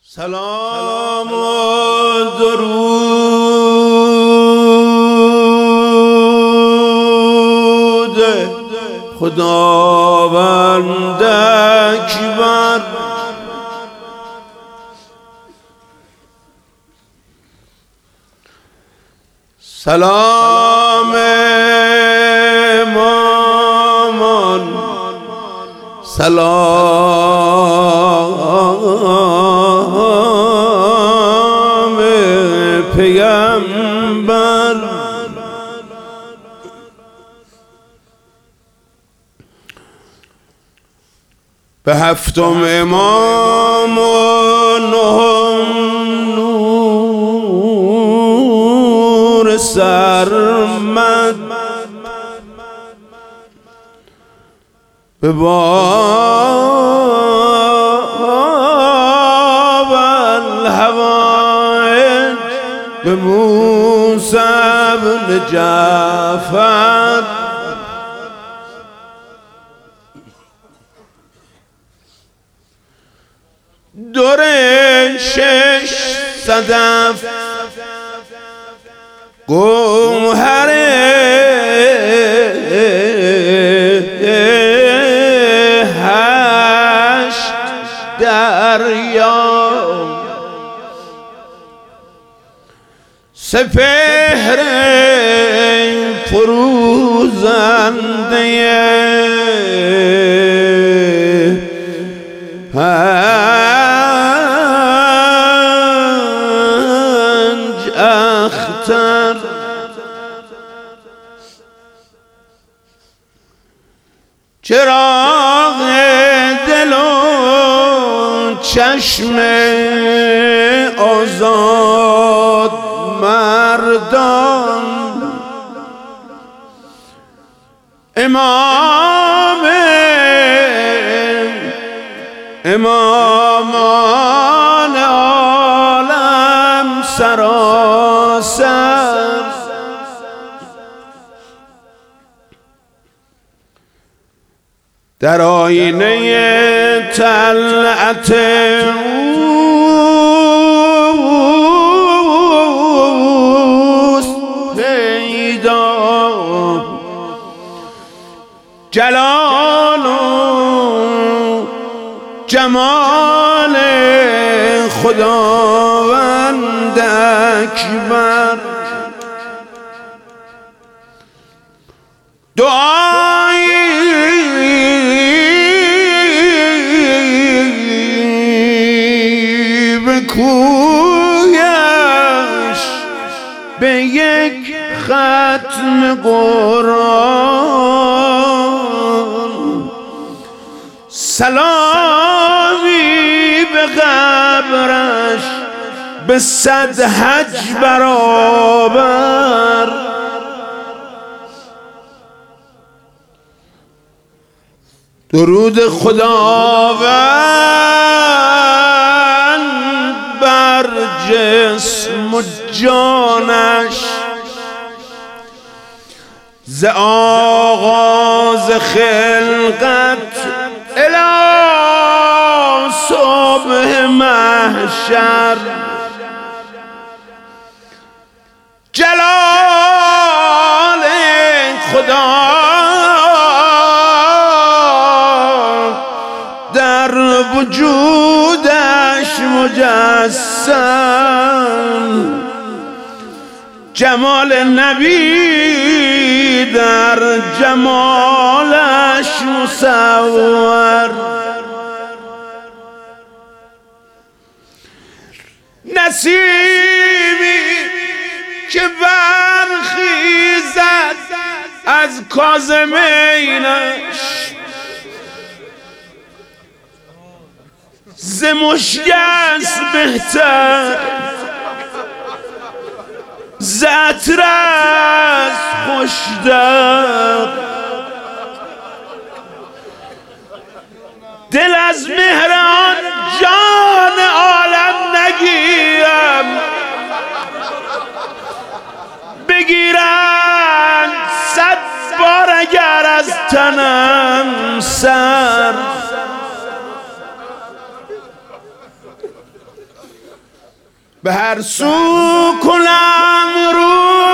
سلام و درود خداوند اکبر. سلام امامان، سلام پیغمبر. به هفتم امام و نهم نور سرمد، به باب الحوائج به موسی بن جعفر. دور شش صدف گوهر هشت دریا، سپهر فروزنده پنج اختر. چراغ دل و چشم آزاد مردان، امامان عالم سراسر. در آینه طلعت اوست پیدا، جلال و جمال خداوند اکبر. دعایی به کویش به یک ختم قرآن، سلامی به قبرش به 100 حج برابر. درود خداوند بر جسم و جانش، ز آغاز خلقت الی صبح محشر. جلال خدا در وجودش مجسم، جمال نبی در جمالش مصور. نسیمی که برخیزد از کاظمینش، ز مشک است بهتر، ز عطر است خوش‌تر. دل از مهر آن جان عالم نگیرم، بگیرند 100 بار اگر از تنم سر. به هر سو کنم رو،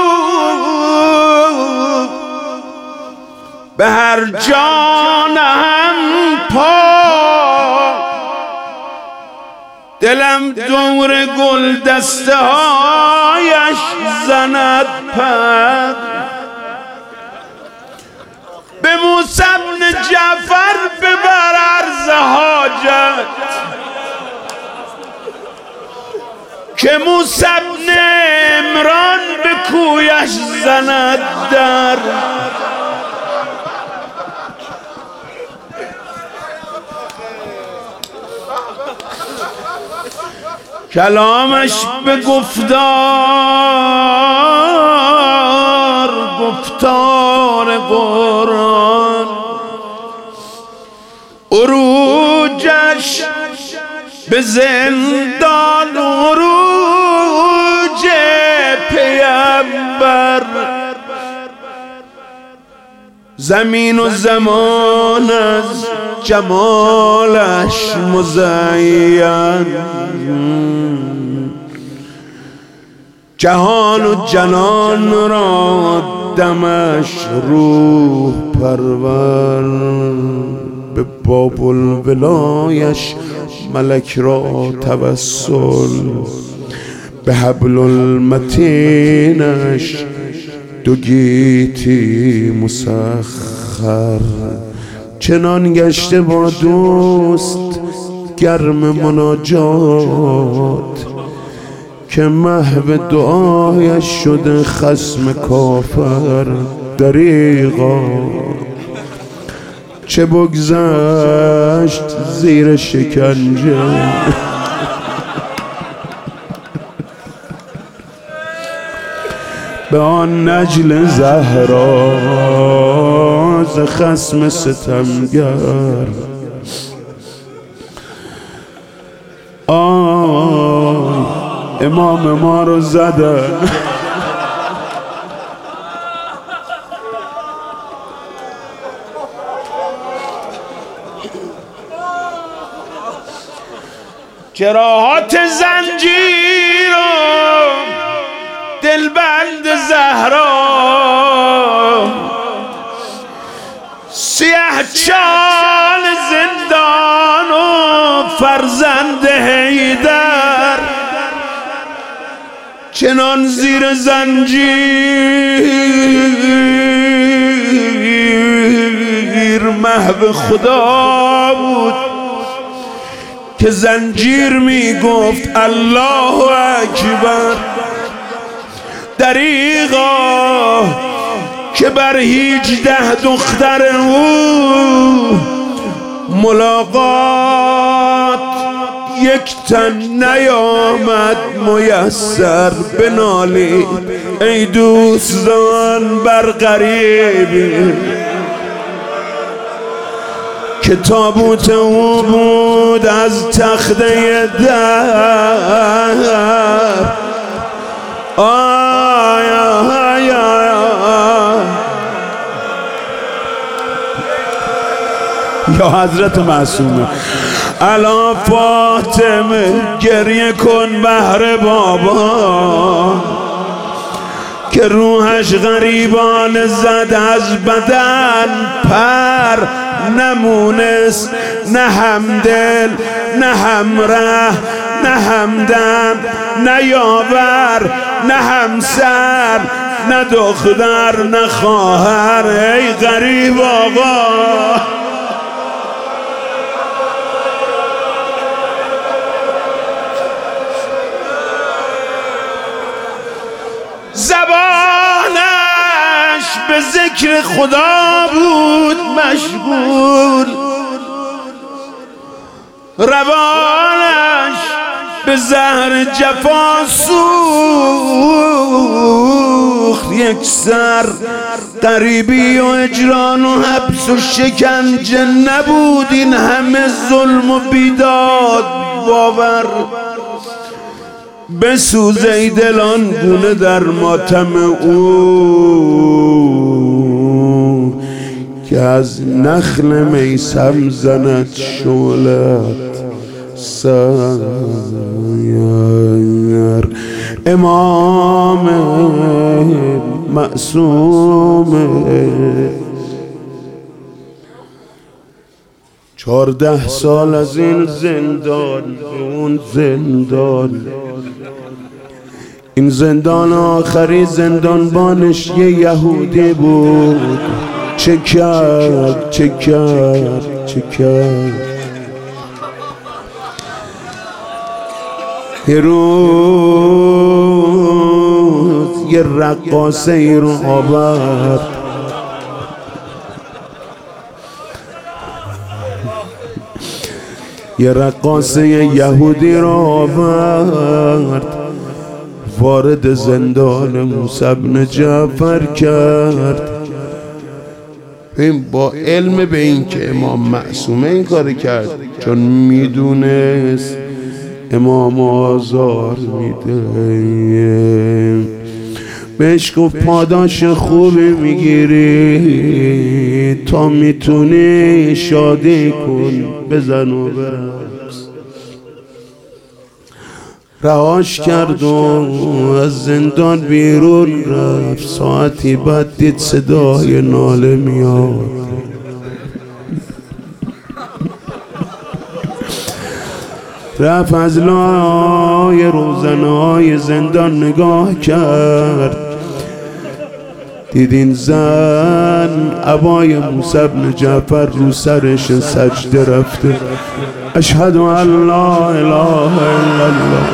به هر جانم پا، دلم دور گل دسته هایش زند پر. به موسی بن جعفر ببر عرض حاجت، که موسی بن عمران به کویش زند در. کلامش به گفتار قرآن، عروجش به زندان، عروج پیامبر. زمین و زمان از جمالش مزین، جهان و جنان را دمش روح پرور. به باب الولایش ملک را توسل، به حبل المتینش دو گیتی مسخر. چنان گشته با دوست گرم مناجات، که محو دعایش شده خصم کافر. دریغا چه بگذشت زیر شکنجه، به آن نجل زهرا ز خصم ستمگر. آی امام ما رو زدن، جراحات زنجیر و دلبند زهرا، سیه چال زندان و فرزند حیدر. چنان زیر زنجیر محو خدا بود، که زنجیر می گفت الله اکبر. دریغا که بر 18 دختر او ملاقات یک تن نیامد میسر. بنالید ای دوستان بر غریبی، که تابوت او بود از تخته در. آی آی آی یا حضرت معصومه. الا فاطمه گریه کن بهر بابا، که روحش غریبان زد از بدن پر. نمونست نه همدل نه همره نه همدم نه یاور نه همسر نه دختر نه خواهر. ای غریب آقا زبانش به ذکر خدا بود مشغول، روانش به زهر جفا سوخت یک سر. غریبی و اجران و حبس و شکنجه نبود این همه ظلم و بیداد باور. بسوزه ای دل آنگونه در ماتم او، که از نخل میسم زند شعلت سیر. امام معصوم 14 سال از این زندان اون زندان، این زندان آخری زندانبانش یه یهودی بود. چه کرد چه کرد چه کرد. یه روز یه رقاصه ای رو آورد، یه رقاصه یهودی رو آورد، وارد زندان موسی بن جعفر کرد. این با علم به این که امام معصومه این کار کرد، چون میدونست امام آزار میده. بهش گفت پاداش خوبی میگیری، تا میتونی شادی کن، بزن و برقص. رهاش کرد و از زندان بیرون رفت. ساعتی بعد دید صدای ناله میاد. رفت از لای روزنهای زندان نگاه کرد، دید این زن عبای موسی بن جعفر رو سرش سجده رفته. اشهد ان لا اله الا الله.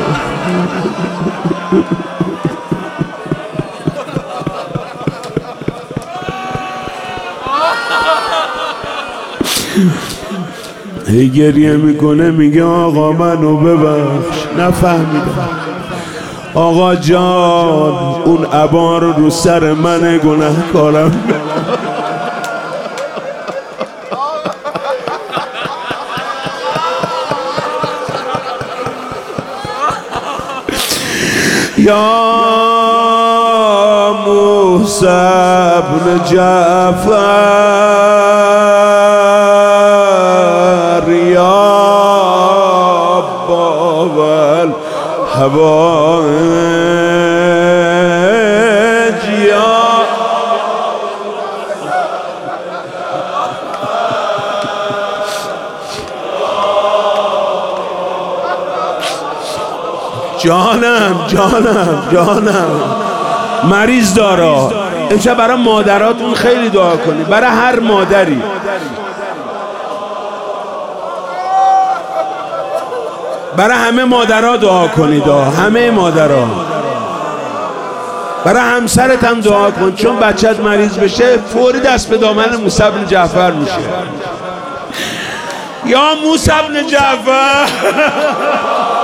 هی گریه میکنه، میگه آقا منو ببخش، نفهمیدم. آقا جان اون عبا رو سر من گناهکارم. یا موسی بن جعفر یا بابل حوائج یا جانم مریض دارا. امشب برای مادراتون خیلی دعا کنید، برای هر مادری. برای همه مادرها دعا کنید، همه مادرها. برای همسرت هم دعا کن، چون بچت مریض بشه فوری دست به دامن موسی بن جعفر میشه. یا موسی بن جعفر